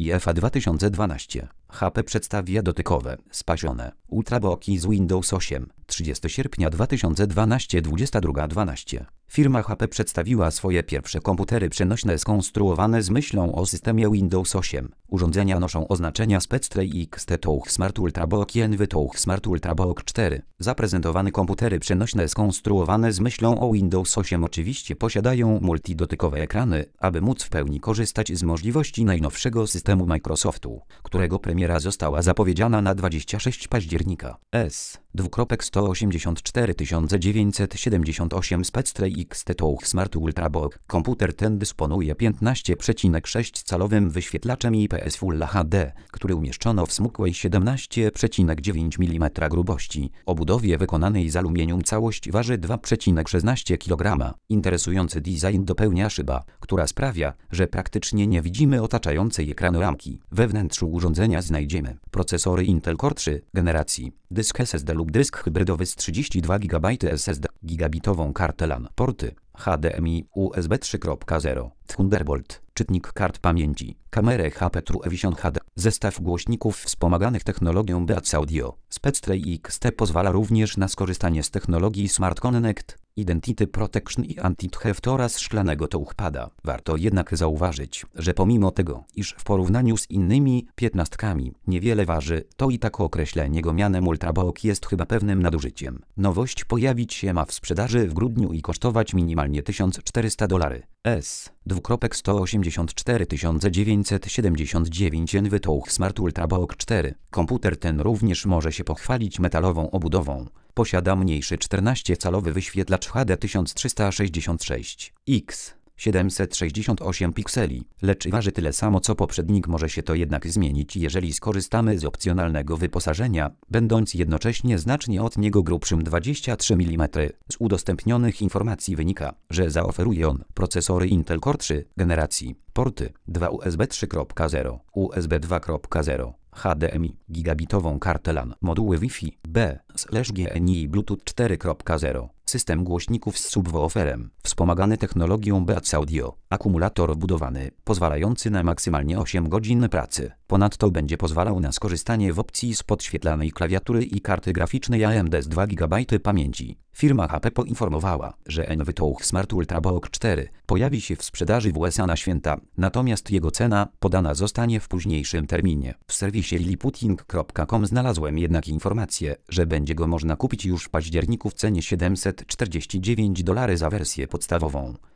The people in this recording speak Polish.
IFA 2012. HP przedstawia dotykowe, spasione, ultrabooki z Windows 8. 30 sierpnia 2012 22:12. Firma HP przedstawiła swoje pierwsze komputery przenośne skonstruowane z myślą o systemie Windows 8. Urządzenia noszą oznaczenia SPECTRE XT Touch Smart Ultrabook i NV Touch Smart Ultrabook 4. Zaprezentowane komputery przenośne skonstruowane z myślą o Windows 8 oczywiście posiadają multidotykowe ekrany, aby móc w pełni korzystać z możliwości najnowszego systemu Microsoftu, którego premiera została zapowiedziana na 26 października. S2.184 SPECTRE XT Touch Smart Ultrabook. Komputer ten dysponuje 15,6-calowym wyświetlaczem IPS Full HD, który umieszczono w smukłej 17,9 mm grubości. Obudowie wykonanej z aluminium całość waży 2,16 kg. Interesujący design dopełnia szyba, która sprawia, że praktycznie nie widzimy otaczającej ekran ramki. We wnętrzu urządzenia znajdziemy procesory Intel Core 3 generacji, dysk SSD lub dysk hybrydowy z 32 GB SSD, gigabitową kartę LAN, porty HDMI, USB 3.0, Thunderbolt, czytnik kart pamięci, kamerę HP True Vision HD, zestaw głośników wspomaganych technologią Beats Audio. SPECTRE XT pozwala również na skorzystanie z technologii Smart Connect, Identity Protection i Anti-Theft oraz szklanego touchpada. Warto jednak zauważyć, że pomimo tego, iż w porównaniu z innymi 15 niewiele waży, to i tak określenie go mianem Ultrabook jest chyba pewnym nadużyciem. Nowość pojawić się ma w sprzedaży w grudniu i kosztować minimalnie $1400. S2.184 979 NV Touch Smart Ultrabook 4. Komputer ten również może się pochwalić metalową obudową. Posiada mniejszy 14-calowy wyświetlacz HD 1366x 768 pikseli, lecz waży tyle samo co poprzednik. Może się to jednak zmienić, jeżeli skorzystamy z opcjonalnego wyposażenia, będąc jednocześnie znacznie od niego grubszym 23 mm. Z udostępnionych informacji wynika, że zaoferuje on procesory Intel Core 3 generacji, porty 2 USB 3.0, USB 2.0, HDMI, gigabitową kartę LAN, moduły Wi-Fi, B/GNI Bluetooth 4.0, system głośników z subwooferem, wspomagany technologią Beats Audio, akumulator wbudowany, pozwalający na maksymalnie 8 godzin pracy. Ponadto będzie pozwalał na skorzystanie w opcji z podświetlanej klawiatury i karty graficznej AMD z 2 GB pamięci. Firma HP poinformowała, że NV Touch Smart Ultrabook 4 pojawi się w sprzedaży w USA na święta, natomiast jego cena podana zostanie w późniejszym terminie. W serwisie liliputing.com znalazłem jednak informację, że będzie go można kupić już w październiku w cenie $749 za wersję podstawową.